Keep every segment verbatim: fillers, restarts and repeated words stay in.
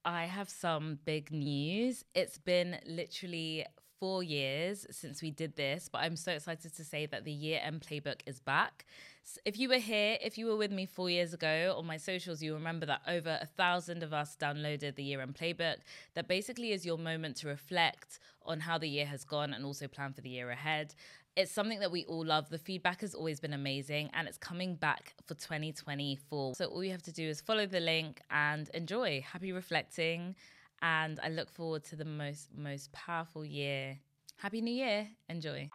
I have some big news. It's been literally four years since we did this, but I'm so excited to say that the Year End Playbook is back. So if you were here, if you were with me four years ago on my socials, you remember that over a thousand of us downloaded the Year End Playbook. That basically is your moment to reflect on how the year has gone and also plan for the year ahead. It's something that we all love. The feedback has always been amazing and it's coming back for twenty twenty-four. So all you have to do is follow the link and enjoy. Happy reflecting. And I look forward to the most, most powerful year. Happy New Year. Enjoy.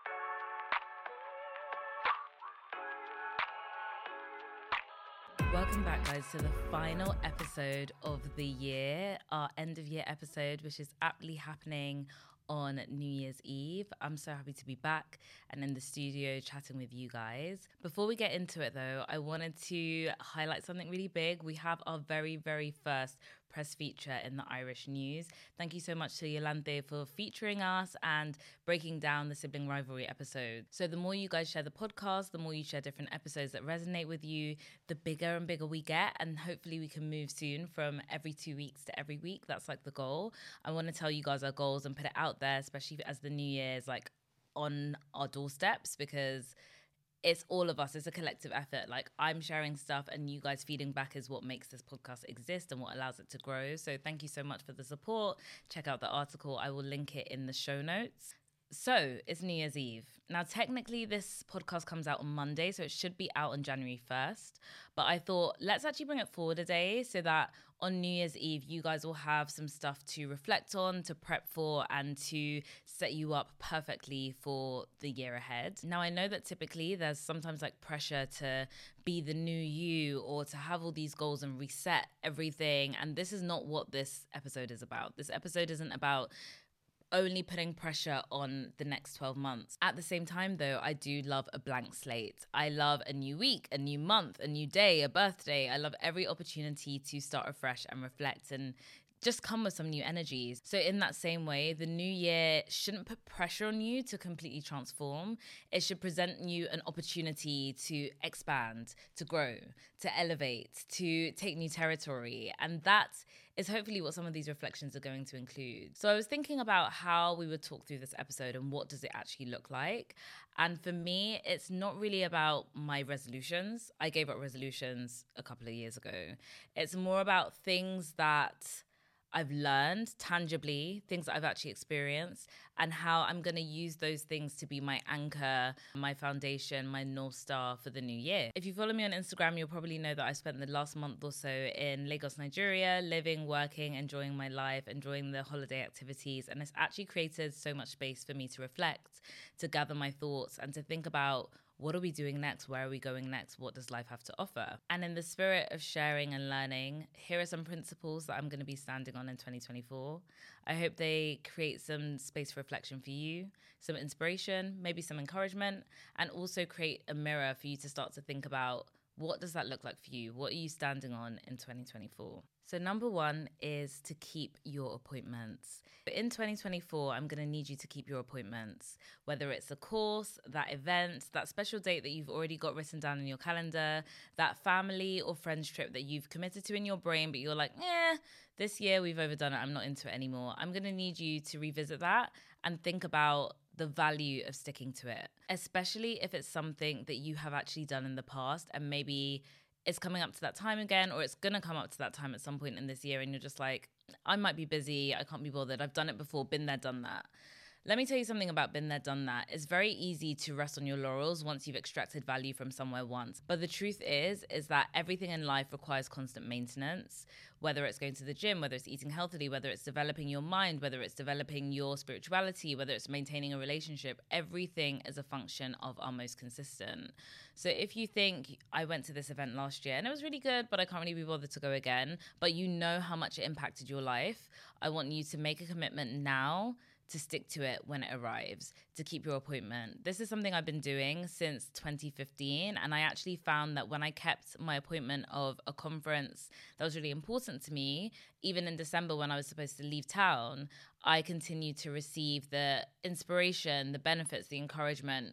Welcome back, guys, to the final episode of the year, our end of year episode, which is aptly happening on New Year's Eve. I'm so happy to be back and in the studio chatting with you guys. Before we get into it though, I wanted to highlight something really big. We have our very, very first press feature in the Irish News. Thank you so much to Yolande for featuring us and breaking down the sibling rivalry episode. So the more you guys share the podcast, the more you share different episodes that resonate with you, the bigger and bigger we get. And hopefully we can move soon from every two weeks to every week. That's like the goal. I want to tell you guys our goals and put it out there, especially as the new year is like on our doorsteps, because it's all of us. It's a collective effort. Like, I'm sharing stuff and you guys feeding back is what makes this podcast exist and what allows it to grow. So thank you so much for the support. Check out the article. I will link it in the show notes. So it's New Year's Eve. Now, technically, this podcast comes out on Monday, so it should be out on January first. But I thought, let's actually bring it forward a day so that on New Year's Eve, you guys will have some stuff to reflect on, to prep for, and to set you up perfectly for the year ahead. Now, I know that typically there's sometimes like pressure to be the new you or to have all these goals and reset everything. And this is not what this episode is about. This episode isn't about only putting pressure on the next twelve months. At the same time, though, I do love a blank slate. I love a new week, a new month, a new day, a birthday. I love every opportunity to start afresh and reflect and just come with some new energies. So in that same way, the new year shouldn't put pressure on you to completely transform. It should present you an opportunity to expand, to grow, to elevate, to take new territory. And that is hopefully what some of these reflections are going to include. So I was thinking about how we would talk through this episode and what does it actually look like. And for me, it's not really about my resolutions. I gave up resolutions a couple of years ago. It's more about things that I've learned tangibly, things that I've actually experienced, and how I'm going to use those things to be my anchor, my foundation, my North Star for the new year. If you follow me on Instagram, you'll probably know that I spent the last month or so in Lagos, Nigeria, living, working, enjoying my life, enjoying the holiday activities. And it's actually created so much space for me to reflect, to gather my thoughts, and to think about, what are we doing next? Where are we going next? What does life have to offer? And in the spirit of sharing and learning, here are some principles that I'm going to be standing on in twenty twenty-four. I hope they create some space for reflection for you, some inspiration, maybe some encouragement, and also create a mirror for you to start to think about, what does that look like for you? What are you standing on in twenty twenty-four? So number one is to keep your appointments. In twenty twenty-four, I'm going to need you to keep your appointments, whether it's a course, that event, that special date that you've already got written down in your calendar, that family or friends trip that you've committed to in your brain, but you're like, eh, this year we've overdone it. I'm not into it anymore. I'm going to need you to revisit that and think about the value of sticking to it, especially if it's something that you have actually done in the past and maybe it's coming up to that time again, or it's going to come up to that time at some point in this year and you're just like, I might be busy, I can't be bothered, I've done it before, been there, done that. Let me tell you something about been there, done that. It's very easy to rest on your laurels once you've extracted value from somewhere once. But the truth is, is that everything in life requires constant maintenance, whether it's going to the gym, whether it's eating healthily, whether it's developing your mind, whether it's developing your spirituality, whether it's maintaining a relationship. Everything is a function of our most consistent. So if you think, I went to this event last year and it was really good, but I can't really be bothered to go again, but you know how much it impacted your life, I want you to make a commitment now to stick to it when it arrives, to keep your appointment. This is something I've been doing since twenty fifteen, and I actually found that when I kept my appointment of a conference that was really important to me, even in December when I was supposed to leave town, I continued to receive the inspiration, the benefits, the encouragement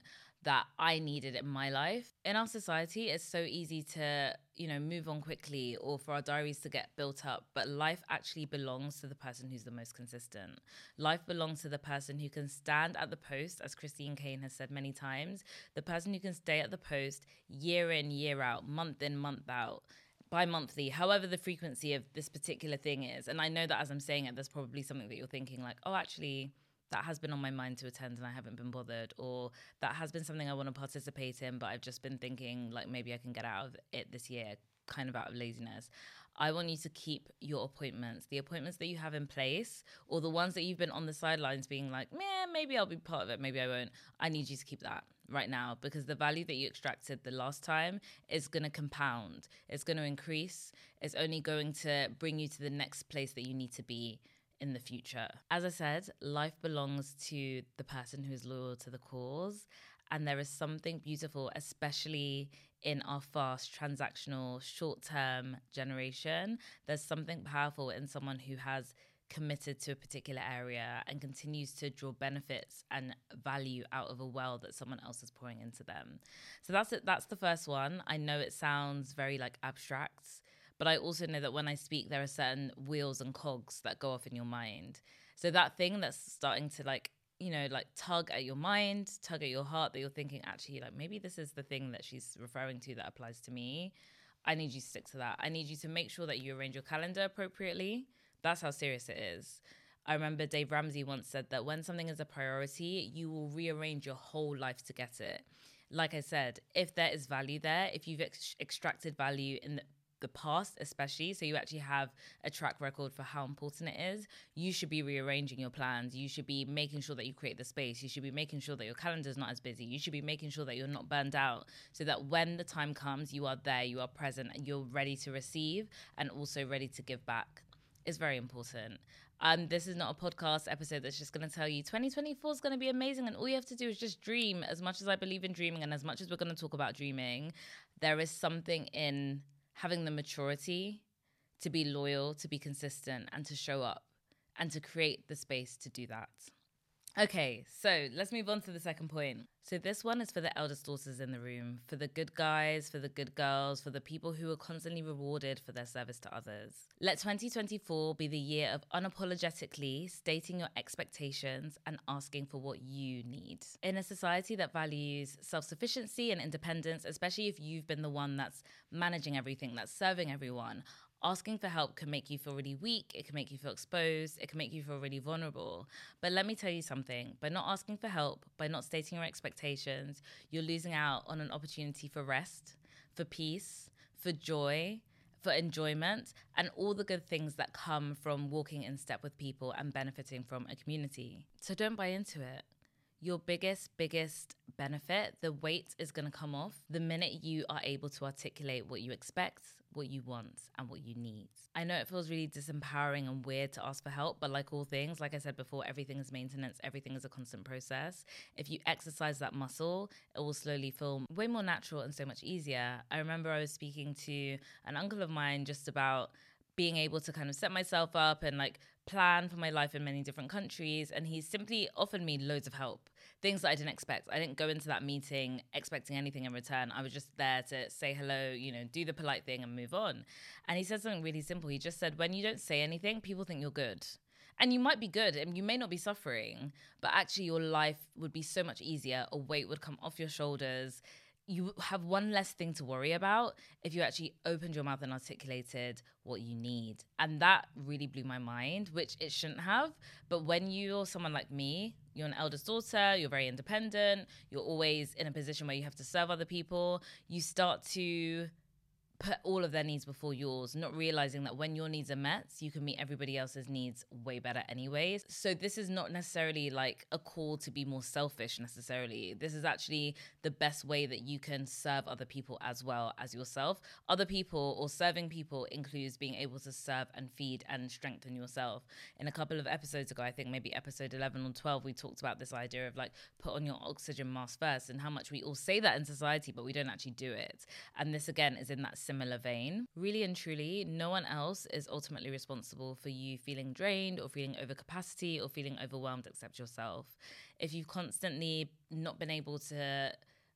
that I needed in my life. In our society, it's so easy to, you know, move on quickly or for our diaries to get built up. But life actually belongs to the person who's the most consistent. Life belongs to the person who can stand at the post, as Christine Kane has said many times, the person who can stay at the post year in, year out, month in, month out, bi-monthly, however the frequency of this particular thing is. And I know that as I'm saying it, there's probably something that you're thinking like, oh, actually, that has been on my mind to attend and I haven't been bothered, or that has been something I want to participate in, but I've just been thinking like maybe I can get out of it this year, kind of out of laziness. I want you to keep your appointments, the appointments that you have in place, or the ones that you've been on the sidelines being like, man, maybe I'll be part of it, maybe I won't. I need you to keep that right now, because the value that you extracted the last time is going to compound. It's going to increase. It's only going to bring you to the next place that you need to be in the future. As I said, life belongs to the person who is loyal to the cause. And there is something beautiful, especially in our fast, transactional, short-term generation. There's something powerful in someone who has committed to a particular area and continues to draw benefits and value out of a well that someone else is pouring into them. So that's it. That's the first one. I know it sounds very like abstract, but I also know that when I speak, there are certain wheels and cogs that go off in your mind. So that thing that's starting to like, you know, like tug at your mind, tug at your heart, that you're thinking, actually, like maybe this is the thing that she's referring to that applies to me. I need you to stick to that. I need you to make sure that you arrange your calendar appropriately. That's how serious it is. I remember Dave Ramsey once said that when something is a priority, you will rearrange your whole life to get it. Like I said, if there is value there, if you've ex- extracted value in the the past especially, so you actually have a track record for how important it is, you should be rearranging your plans. You should be making sure that you create the space. You should be making sure that your calendar is not as busy. You should be making sure that you're not burned out, so that when the time comes, you are there, you are present, and you're ready to receive and also ready to give back. It's very important. Um, this is not a podcast episode that's just going to tell you twenty twenty-four is going to be amazing and all you have to do is just dream. As much as I believe in dreaming and as much as we're going to talk about dreaming, there is something in having the maturity to be loyal, to be consistent, and to show up, and to create the space to do that. Okay, so let's move on to the second point. So this one is for the eldest daughters in the room, for the good guys, for the good girls, for the people who are constantly rewarded for their service to others. Let twenty twenty-four be the year of unapologetically stating your expectations and asking for what you need. In a society that values self-sufficiency and independence, especially if you've been the one that's managing everything, that's serving everyone, asking for help can make you feel really weak, it can make you feel exposed, it can make you feel really vulnerable. But let me tell you something, by not asking for help, by not stating your expectations, you're losing out on an opportunity for rest, for peace, for joy, for enjoyment, and all the good things that come from walking in step with people and benefiting from a community. So don't buy into it. Your biggest, biggest benefit, the weight is going to come off the minute you are able to articulate what you expect, what you want, and what you need. I know it feels really disempowering and weird to ask for help, but like all things, like I said before, everything is maintenance, everything is a constant process. If you exercise that muscle, it will slowly feel way more natural and so much easier. I remember I was speaking to an uncle of mine just about being able to kind of set myself up and like plan for my life in many different countries. And he simply offered me loads of help, things that I didn't expect. I didn't go into that meeting expecting anything in return. I was just there to say hello, you know, do the polite thing and move on. And he said something really simple. He just said, when you don't say anything, people think you're good. And you might be good and you may not be suffering, but actually your life would be so much easier. A weight would come off your shoulders. You have one less thing to worry about if you actually opened your mouth and articulated what you need. And that really blew my mind, which it shouldn't have. But when you're someone like me, you're an eldest daughter, you're very independent, you're always in a position where you have to serve other people, you start to put all of their needs before yours, not realizing that when your needs are met, you can meet everybody else's needs way better anyways. So this is not necessarily like a call to be more selfish necessarily. This is actually the best way that you can serve other people as well as yourself. Other people or serving people includes being able to serve and feed and strengthen yourself. In a couple of episodes ago, I think maybe episode eleven or twelve, we talked about this idea of like put on your oxygen mask first and how much we all say that in society, but we don't actually do it. And this again is in that similar vein. Really and truly, no one else is ultimately responsible for you feeling drained or feeling over capacity or feeling overwhelmed except yourself. If you've constantly not been able to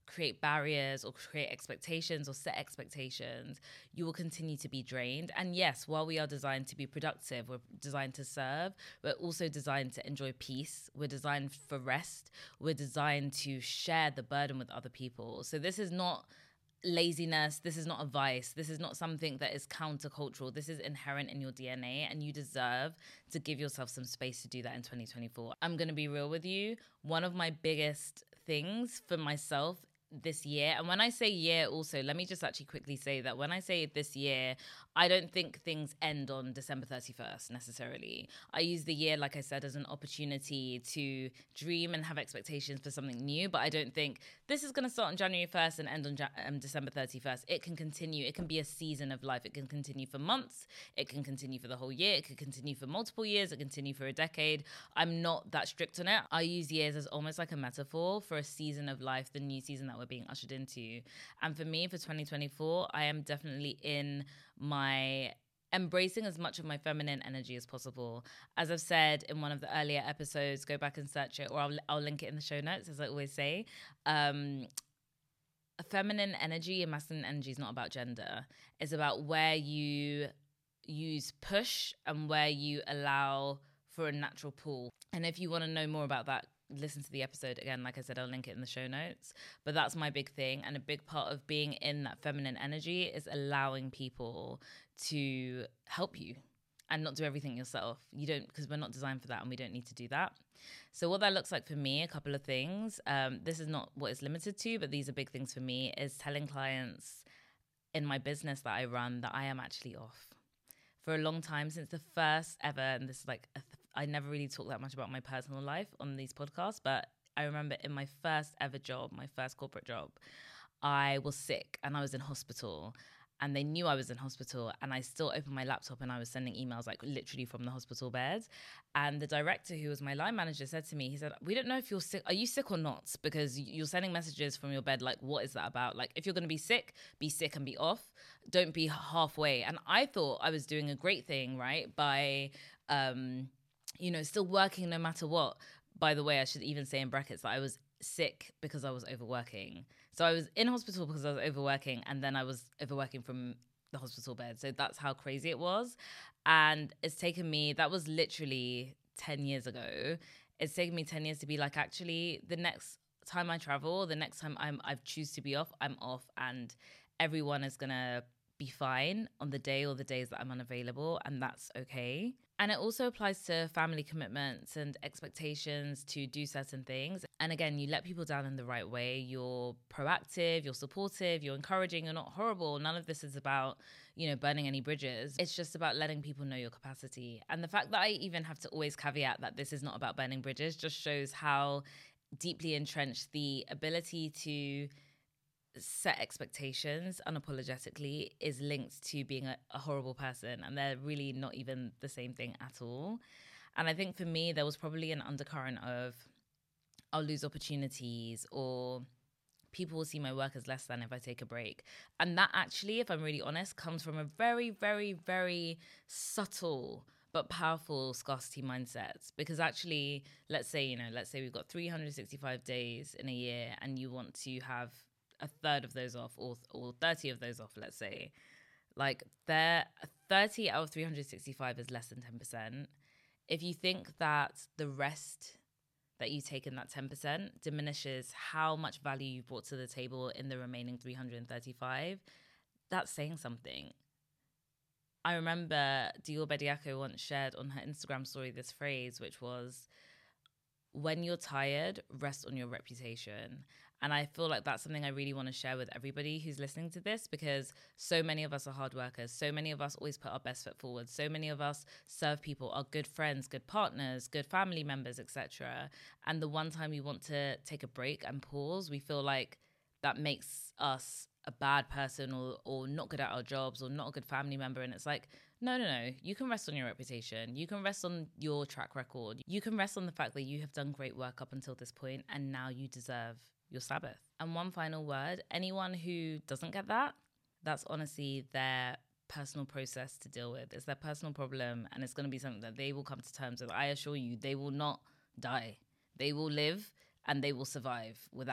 create barriers or create expectations or set expectations, you will continue to be drained. And yes, while we are designed to be productive, we're designed to serve, we're also designed to enjoy peace. We're designed for rest. We're designed to share the burden with other people. So this is not laziness. This is not a vice. This is not something that is countercultural. This is inherent in your D N A, and you deserve to give yourself some space to do that in twenty twenty-four. I'm going to be real with you. One of my biggest things for myself this year, and when I say year also, let me just actually quickly say that when I say this year, I don't think things end on December thirty-first necessarily. I use the year, like I said, as an opportunity to dream and have expectations for something new, but I don't think this is going to start on January first and end on ja- um, December thirty-first. It can continue. It can be a season of life. It can continue for months. It can continue for the whole year. It can continue for multiple years. It can continue for a decade. I'm not that strict on it. I use years as almost like a metaphor for a season of life, the new season that we're being ushered into. And for me, for twenty twenty-four, I am definitely in my embracing as much of my feminine energy as possible. As I've said in one of the earlier episodes, go back and search it, or I'll, I'll link it in the show notes, as I always say. Um, feminine energy and masculine energy is not about gender. It's about where you use push and where you allow for a natural pull. And if you want to know more about that, listen to the episode again. Like I said, I'll link it in the show notes. But that's my big thing. And a big part of being in that feminine energy is allowing people to help you and not do everything yourself. You don't, because we're not designed for that and we don't need to do that. So what that looks like for me, a couple of things. Um, this is not what it's limited to, but these are big things for me, is telling clients in my business that I run that I am actually off. For a long time, since the first ever, and this is like a th- I never really talk that much about my personal life on these podcasts, but I remember in my first ever job, my first corporate job, I was sick and I was in hospital, and they knew I was in hospital, and I still opened my laptop and I was sending emails like literally from the hospital bed. And the director, who was my line manager, said to me, he said, we don't know if you're sick. Are you sick or not? Because you're sending messages from your bed. Like, what is that about? Like, if you're going to be sick, be sick and be off. Don't be halfway. And I thought I was doing a great thing, right? By, um, you know, still working no matter what. By the way, I should even say in brackets that I was sick because I was overworking. So I was in hospital because I was overworking, and then I was overworking from the hospital bed. So that's how crazy it was. And it's taken me, that was literally ten years ago. It's taken me ten years to be like, actually, the next time I travel, the next time I'm, I choose to be off, I'm off, and everyone is going to be fine on the day or the days that I'm unavailable, and that's okay. And it also applies to family commitments and expectations to do certain things. And again, you let people down in the right way. You're proactive, you're supportive, you're encouraging, you're not horrible. None of this is about, you know, burning any bridges. It's just about letting people know your capacity. And the fact that I even have to always caveat that this is not about burning bridges just shows how deeply entrenched the ability to set expectations unapologetically is linked to being a, a horrible person, and they're really not even the same thing at all. And I think for me, there was probably an undercurrent of I'll lose opportunities, or people will see my work as less than if I take a break. And that actually, if I'm really honest, comes from a very, very, very subtle but powerful scarcity mindset. Because actually, let's say, you know, let's say we've got three hundred sixty-five days in a year, and you want to have a third of those off, or or thirty of those off, let's say. Like, there, thirty out of three hundred sixty-five is less than ten percent. If you think that the rest that you take in that ten percent diminishes how much value you brought to the table in the remaining three hundred thirty-five, that's saying something. I remember Dior Bediako once shared on her Instagram story this phrase, which was, when you're tired, rest on your reputation. And I feel like that's something I really want to share with everybody who's listening to this, because so many of us are hard workers. So many of us always put our best foot forward. So many of us serve people, are good friends, good partners, good family members, et cetera. And the one time we want to take a break and pause, we feel like that makes us a bad person, or or not good at our jobs, or not a good family member. And it's like, no, no, no. You can rest on your reputation. You can rest on your track record. You can rest on the fact that you have done great work up until this point, and now you deserve your Sabbath. And one final word, anyone who doesn't get that, that's honestly their personal process to deal with. It's their personal problem, and it's going to be something that they will come to terms with. I assure you, they will not die. They will live, and they will survive without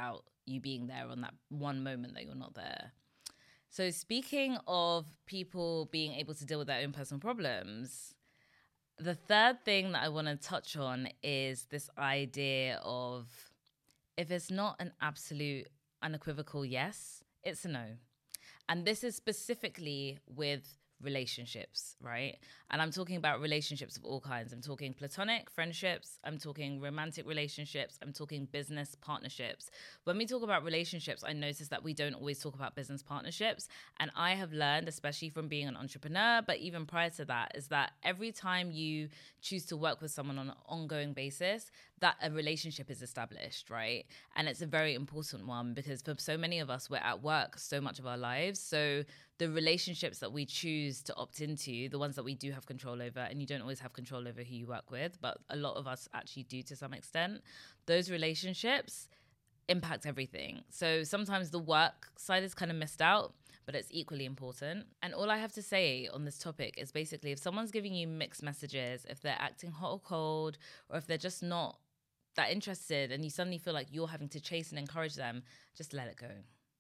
you being there on that one moment that you're not there. So speaking of people being able to deal with their own personal problems, the third thing that I want to touch on is this idea of if it's not an absolute unequivocal yes, it's a no. And this is specifically with relationships, right? And I'm talking about relationships of all kinds. I'm talking platonic friendships. I'm talking romantic relationships. I'm talking business partnerships. When we talk about relationships, I notice that we don't always talk about business partnerships. And I have learned, especially from being an entrepreneur, but even prior to that, is that every time you choose to work with someone on an ongoing basis, that a relationship is established, right? And it's a very important one because for so many of us, we're at work so much of our lives. So the relationships that we choose to opt into, the ones that we do have control over, and you don't always have control over who you work with, but a lot of us actually do to some extent, those relationships impact everything. So sometimes the work side is kind of missed out, but it's equally important. And all I have to say on this topic is basically if someone's giving you mixed messages, if they're acting hot or cold, or if they're just not that interested and you suddenly feel like you're having to chase and encourage them, just let it go.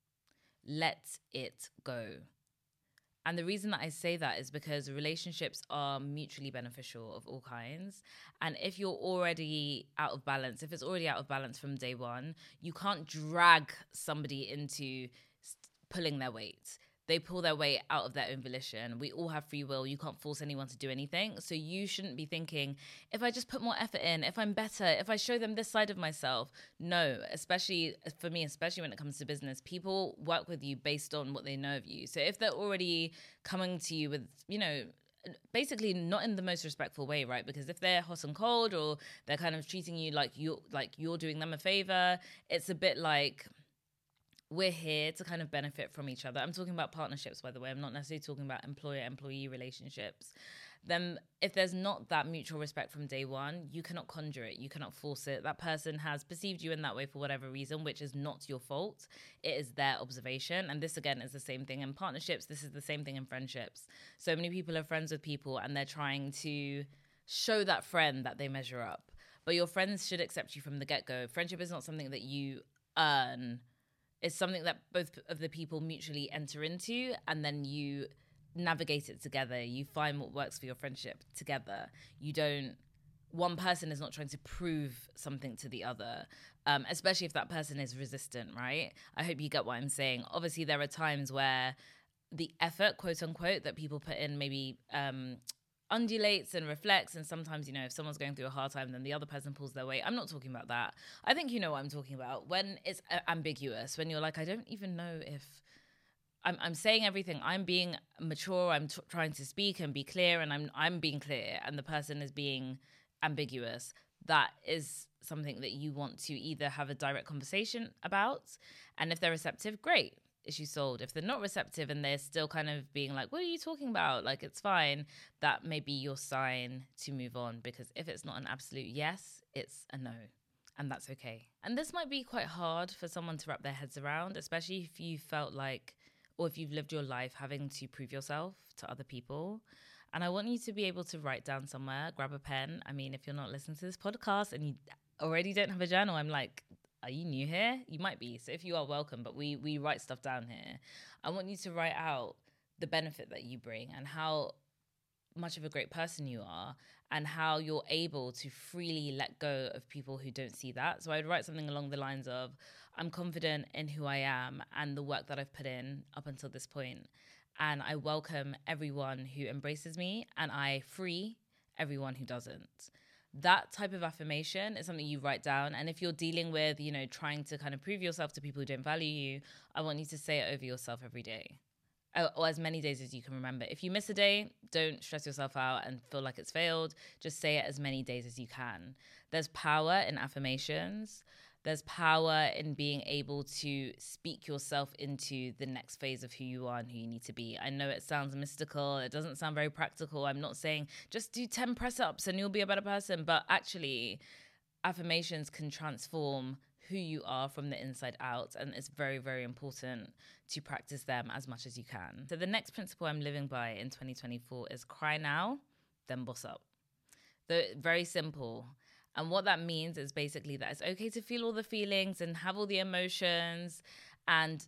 Let it go. And the reason that I say that is because relationships are mutually beneficial of all kinds. And if you're already out of balance, if it's already out of balance from day one, you can't drag somebody into pulling their weight. They pull their weight out of their own volition. We all have free will. You can't force anyone to do anything. So you shouldn't be thinking, if I just put more effort in, if I'm better, if I show them this side of myself. No, especially for me, especially when it comes to business, people work with you based on what they know of you. So if they're already coming to you with, you know, basically not in the most respectful way, right? Because if they're hot and cold or they're kind of treating you like you're, like you're doing them a favor, it's a bit like, we're here to kind of benefit from each other. I'm talking about partnerships, by the way. I'm not necessarily talking about employer-employee relationships. Then if there's not that mutual respect from day one, you cannot conjure it. You cannot force it. That person has perceived you in that way for whatever reason, which is not your fault. It is their observation. And this, again, is the same thing in partnerships. This is the same thing in friendships. So many people are friends with people and they're trying to show that friend that they measure up. But your friends should accept you from the get-go. Friendship is not something that you earn. It's something that both of the people mutually enter into, and then you navigate it together. You find what works for your friendship together. You don't, one person is not trying to prove something to the other, um, especially if that person is resistant, right? I hope you get what I'm saying. Obviously, there are times where the effort, quote unquote, that people put in maybe um, undulates and reflects, and sometimes, you know, if someone's going through a hard time, then the other person pulls their weight. I'm not talking about that. I think you know what I'm talking about. When it's uh, ambiguous, when you're like, I don't even know if I'm, I'm saying everything. I'm being mature. I'm t- trying to speak and be clear, and I'm I'm being clear, and the person is being ambiguous. That is something that you want to either have a direct conversation about, and if they're receptive, great. Issue solved. If they're not receptive and they're still kind of being like, what are you talking about? Like, it's fine. That may be your sign to move on, because if it's not an absolute yes, it's a no. And that's okay. And this might be quite hard for someone to wrap their heads around, especially if you felt like, or if you've lived your life having to prove yourself to other people. And I want you to be able to write down somewhere, grab a pen. I mean, if you're not listening to this podcast and you already don't have a journal, I'm like, are you new here? You might be. So if you are, welcome. But we we write stuff down here. I want you to write out the benefit that you bring and how much of a great person you are and how you're able to freely let go of people who don't see that. So I'd write something along the lines of, I'm confident in who I am and the work that I've put in up until this point. And I welcome everyone who embraces me, and I free everyone who doesn't. That type of affirmation is something you write down. And if you're dealing with, you know, trying to kind of prove yourself to people who don't value you, I want you to say it over yourself every day, or, or as many days as you can remember. If you miss a day, don't stress yourself out and feel like it's failed. Just say it as many days as you can. There's power in affirmations. There's power in being able to speak yourself into the next phase of who you are and who you need to be. I know it sounds mystical. It doesn't sound very practical. I'm not saying just do ten press-ups and you'll be a better person. But actually, affirmations can transform who you are from the inside out. And it's very, very important to practice them as much as you can. So the next principle I'm living by in twenty twenty-four is cry now, then boss up. So very simple. And what that means is basically that it's okay to feel all the feelings and have all the emotions and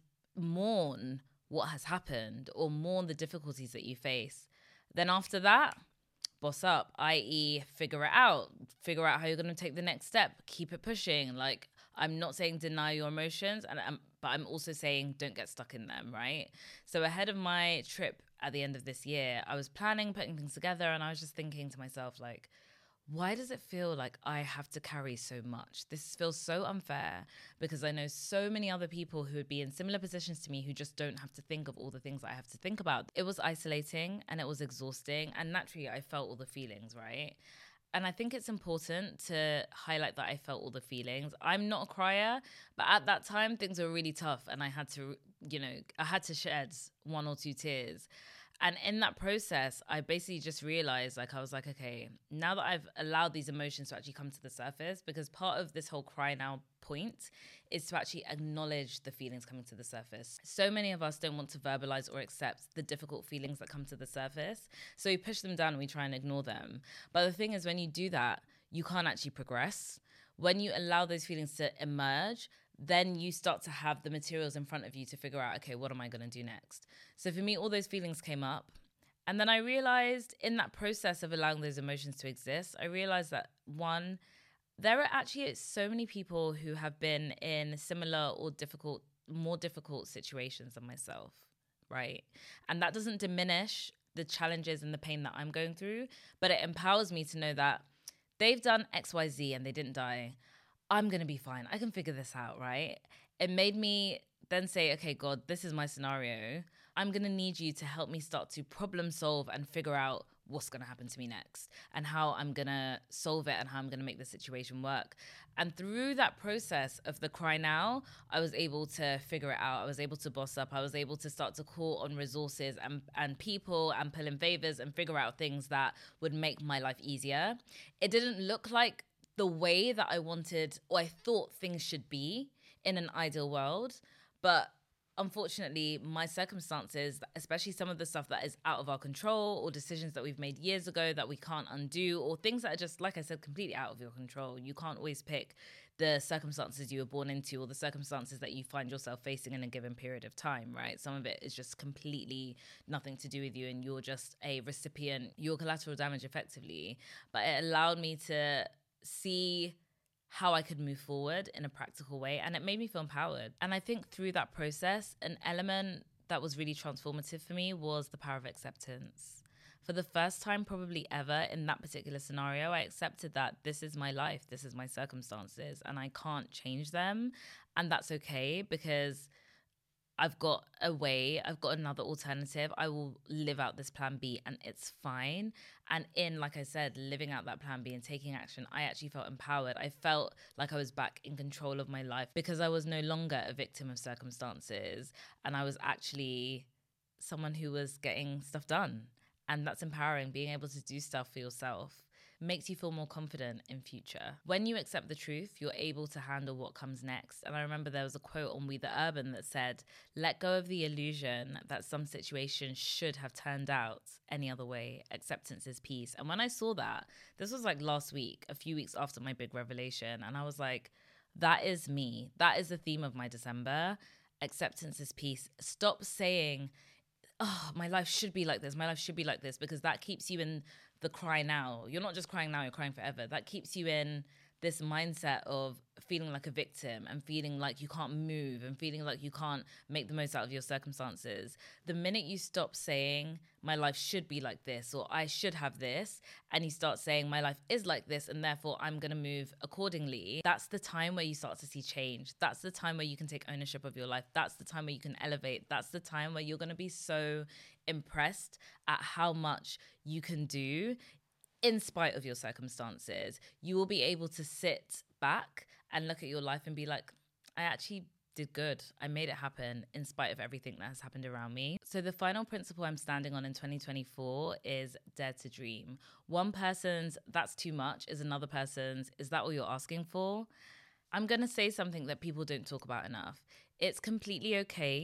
mourn what has happened or mourn the difficulties that you face. Then after that, boss up, that is figure it out. Figure out how you're going to take the next step. Keep it pushing. Like, I'm not saying deny your emotions, and I'm, but I'm also saying don't get stuck in them, right? So ahead of my trip at the end of this year, I was planning, putting things together, and I was just thinking to myself, like, why does it feel like I have to carry so much? This feels so unfair because I know so many other people who would be in similar positions to me who just don't have to think of all the things I have to think about. It was isolating and it was exhausting, and naturally I felt all the feelings, right? And I think it's important to highlight that I felt all the feelings. I'm not a crier, but at that time things were really tough and I had to, you know, I had to shed one or two tears. And in that process, I basically just realized, like, I was like, okay, now that I've allowed these emotions to actually come to the surface, because part of this whole cry now point is to actually acknowledge the feelings coming to the surface. So many of us don't want to verbalize or accept the difficult feelings that come to the surface. So we push them down and we try and ignore them. But the thing is, when you do that, you can't actually progress. When you allow those feelings to emerge, then you start to have the materials in front of you to figure out, okay, what am I going to do next? So for me, all those feelings came up. And then I realized in that process of allowing those emotions to exist, I realized that one, there are actually so many people who have been in similar or difficult, more difficult situations than myself, right? And that doesn't diminish the challenges and the pain that I'm going through, but it empowers me to know that they've done X, Y, Z and they didn't die. I'm going to be fine. I can figure this out, right? It made me then say, okay, God, this is my scenario. I'm going to need you to help me start to problem solve and figure out what's going to happen to me next and how I'm going to solve it and how I'm going to make the situation work. And through that process of the cry now, I was able to figure it out. I was able to boss up. I was able to start to call on resources and, and people and pull in favors and figure out things that would make my life easier. It didn't look like the way that I wanted or I thought things should be in an ideal world. But unfortunately, my circumstances, especially some of the stuff that is out of our control or decisions that we've made years ago that we can't undo or things that are just, like I said, completely out of your control. You can't always pick the circumstances you were born into or the circumstances that you find yourself facing in a given period of time, right? Some of it is just completely nothing to do with you and you're just a recipient, you're collateral damage effectively. But it allowed me to see how I could move forward in a practical way. And it made me feel empowered. And I think through that process, an element that was really transformative for me was the power of acceptance. For the first time probably ever in that particular scenario, I accepted that this is my life, this is my circumstances, and I can't change them. And that's okay because I've got a way, I've got another alternative. I will live out this plan B and it's fine. And in, like I said, living out that plan B and taking action, I actually felt empowered. I felt like I was back in control of my life because I was no longer a victim of circumstances and I was actually someone who was getting stuff done. And that's empowering. Being able to do stuff for yourself makes you feel more confident in future. When you accept the truth, you're able to handle what comes next. And I remember there was a quote on We the Urban that said, let go of the illusion that some situation should have turned out any other way. Acceptance is peace. And when I saw that, this was like last week, a few weeks after my big revelation. And I was like, that is me. That is the theme of my December. Acceptance is peace. Stop saying, oh, my life should be like this. My life should be like this, because that keeps you in the cry now. You're not just crying now, you're crying forever. That keeps you in this mindset of feeling like a victim and feeling like you can't move and feeling like you can't make the most out of your circumstances. The minute you stop saying, my life should be like this, or I should have this, and you start saying, my life is like this, and therefore I'm going to move accordingly, that's the time where you start to see change. That's the time where you can take ownership of your life. That's the time where you can elevate. That's the time where you're going to be so impressed at how much you can do in spite of your circumstances. You will be able to sit back and look at your life and be like, I actually did good. I made it happen in spite of everything that has happened around me. So the final principle I'm standing on in twenty twenty-four is dare to dream. One person's that's too much is another person's is that all you're asking for? I'm going to say something that people don't talk about enough. It's completely okay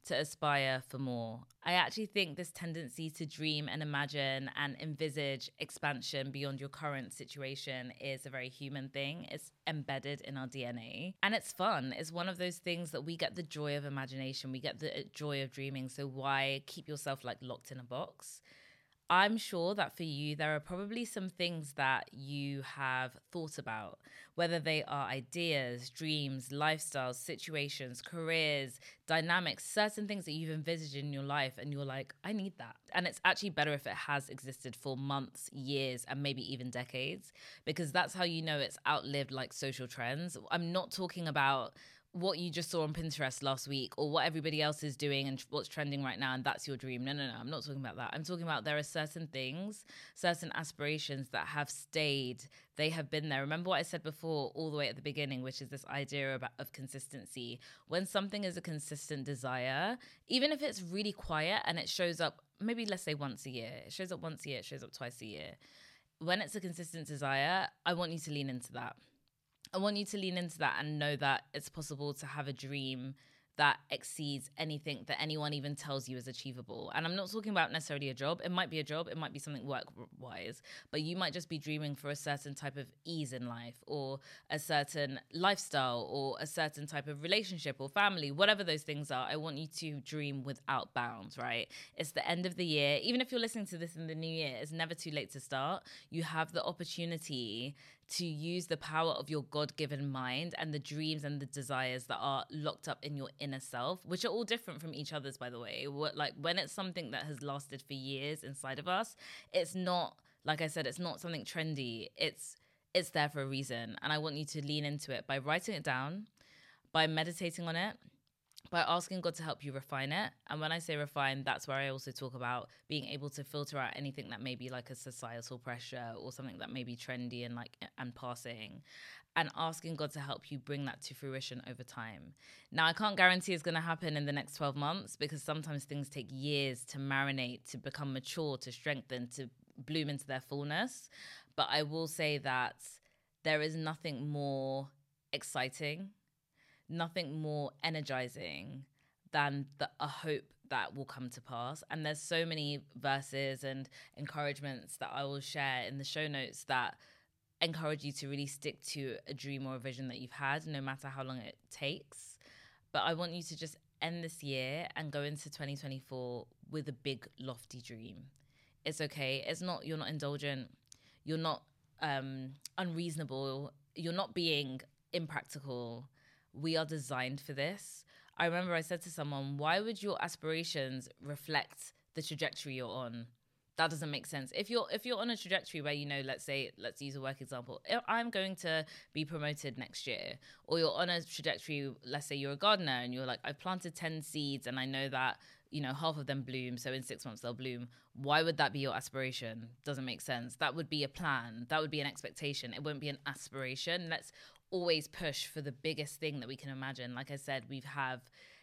to aspire for more. I actually think this tendency to dream and imagine and envisage expansion beyond your current situation is a very human thing. It's embedded in our D N A. And it's fun. It's one of those things that we get the joy of imagination. We get the joy of dreaming. So why keep yourself like locked in a box? I'm sure that for you, there are probably some things that you have thought about, whether they are ideas, dreams, lifestyles, situations, careers, dynamics, certain things that you've envisaged in your life, and you're like, I need that. And it's actually better if it has existed for months, years, and maybe even decades, because that's how you know it's outlived like social trends. I'm not talking about what you just saw on Pinterest last week or what everybody else is doing and what's trending right now and that's your dream. No, no, no, I'm not talking about that. I'm talking about there are certain things, certain aspirations that have stayed. They have been there. Remember what I said before all the way at the beginning, which is this idea about, of consistency. When something is a consistent desire, even if it's really quiet and it shows up, maybe let's say once a year, it shows up once a year, it shows up twice a year. When it's a consistent desire, I want you to lean into that. I want you to lean into that and know that it's possible to have a dream that exceeds anything that anyone even tells you is achievable. And I'm not talking about necessarily a job. It might be a job. It might be something work-wise. But you might just be dreaming for a certain type of ease in life or a certain lifestyle or a certain type of relationship or family, whatever those things are. I want you to dream without bounds, right? It's the end of the year. Even if you're listening to this in the new year, it's never too late to start. You have the opportunity to use the power of your God-given mind and the dreams and the desires that are locked up in your inner self, which are all different from each other's, by the way. What, like when it's something that has lasted for years inside of us, it's not, like I said, it's not something trendy. It's it's there for a reason. And I want you to lean into it by writing it down, by meditating on it, by asking God to help you refine it. And when I say refine, that's where I also talk about being able to filter out anything that may be like a societal pressure or something that may be trendy and like and passing, and asking God to help you bring that to fruition over time. Now, I can't guarantee it's going to happen in the next twelve months because sometimes things take years to marinate, to become mature, to strengthen, to bloom into their fullness. But I will say that there is nothing more exciting, nothing more energizing than the, a hope that will come to pass. And there's so many verses and encouragements that I will share in the show notes that encourage you to really stick to a dream or a vision that you've had, no matter how long it takes. But I want you to just end this year and go into twenty twenty-four with a big, lofty dream. It's okay. It's not, you're not indulgent. You're not um, unreasonable. You're not being impractical. We are designed for this. I remember I said to someone, why would your aspirations reflect the trajectory you're on? That doesn't make sense. If you're if you're on a trajectory where, you know, let's say, let's use a work example. If I'm going to be promoted next year, or you're on a trajectory, let's say you're a gardener and you're like, I've planted ten seeds and I know that, you know, half of them bloom. So in six months they'll bloom. Why would that be your aspiration? Doesn't make sense. That would be a plan. That would be an expectation. It wouldn't be an aspiration. Let's always push for the biggest thing that we can imagine. Like I said, we have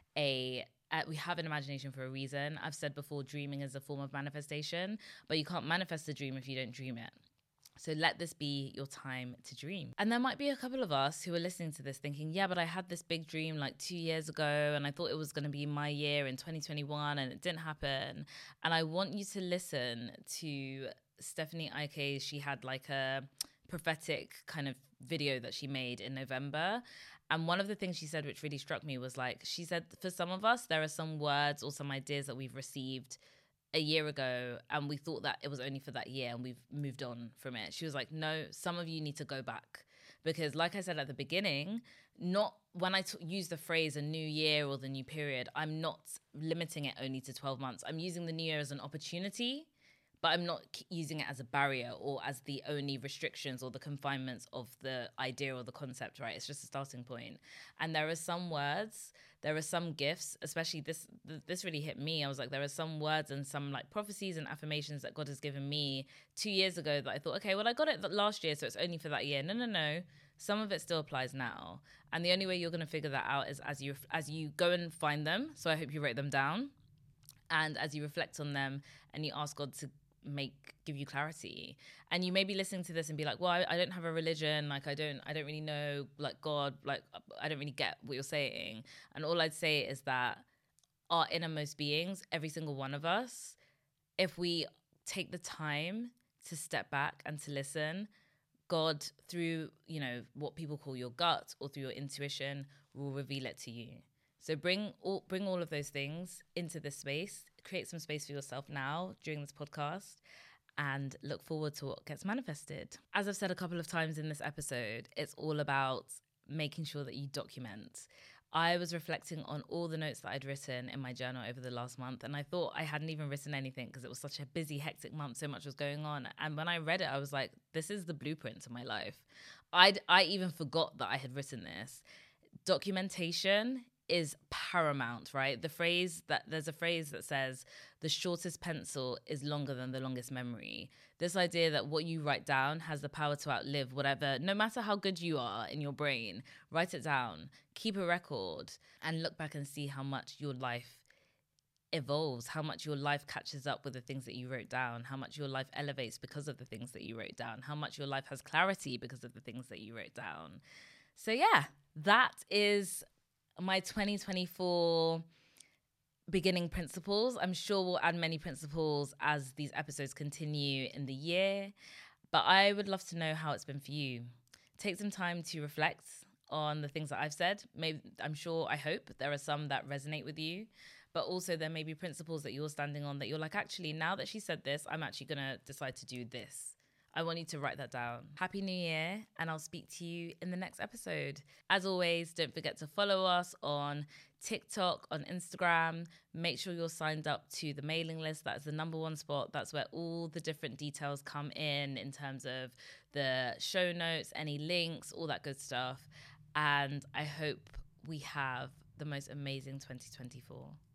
a uh, we have an imagination for a reason. I've said before, dreaming is a form of manifestation, but you can't manifest a dream if you don't dream it. So let this be your time to dream. And there might be a couple of us who are listening to this thinking, yeah, but I had this big dream like two years ago and I thought it was going to be my year in twenty twenty-one and it didn't happen. And I want you to listen to Stephanie Ike. She had like a prophetic kind of video that she made in November. And one of the things she said, which really struck me, was like, she said, for some of us, there are some words or some ideas that we've received a year ago and we thought that it was only for that year and we've moved on from it. She was like, no, some of you need to go back. Because like I said at the beginning, not when I t- use the phrase a new year or the new period, I'm not limiting it only to twelve months. I'm using the new year as an opportunity, but I'm not using it as a barrier or as the only restrictions or the confinements of the idea or the concept, right? It's just a starting point. And there are some words, there are some gifts, especially this, this really hit me. I was like, there are some words and some like prophecies and affirmations that God has given me two years ago that I thought, okay, well, I got it last year, so it's only for that year. No, no, no. Some of it still applies now. And the only way you're going to figure that out is as you, as you go and find them. So I hope you write them down. And as you reflect on them and you ask God to make give you clarity. And you may be listening to this and be like, well, I, I don't have a religion, like I don't I don't really know like God, like I don't really get what you're saying. And all I'd say is that our innermost beings, every single one of us, if we take the time to step back and to listen, God, through, you know, what people call your gut or through your intuition, will reveal it to you. So bring all bring all of those things into this space. Create some space for yourself now during this podcast, and look forward to what gets manifested. As I've said a couple of times in this episode, it's all about making sure that you document. I was reflecting on all the notes that I'd written in my journal over the last month, and I thought I hadn't even written anything because it was such a busy, hectic month. So much was going on. And when I read it, I was like, this is the blueprint to my life. I'd, I even forgot that I had written this. Documentation is paramount, right? The phrase that there's a phrase that says the shortest pencil is longer than the longest memory. This idea that what you write down has the power to outlive whatever, no matter how good you are in your brain. Write it down, keep a record, and look back and see how much your life evolves, how much your life catches up with the things that you wrote down, how much your life elevates because of the things that you wrote down, how much your life has clarity because of the things that you wrote down. So yeah, that is my twenty twenty-four beginning principles. I'm sure we'll add many principles as these episodes continue in the year, but I would love to know how it's been for you. Take some time to reflect on the things that I've said. Maybe, I'm sure, I hope there are some that resonate with you, but also there may be principles that you're standing on that you're like, actually, now that she said this, I'm actually going to decide to do this. I want you to write that down. Happy New Year, and I'll speak to you in the next episode. As always, don't forget to follow us on TikTok, on Instagram. Make sure you're signed up to the mailing list. That's the number one spot. That's where all the different details come in, in terms of the show notes, any links, all that good stuff. And I hope we have the most amazing twenty twenty-four.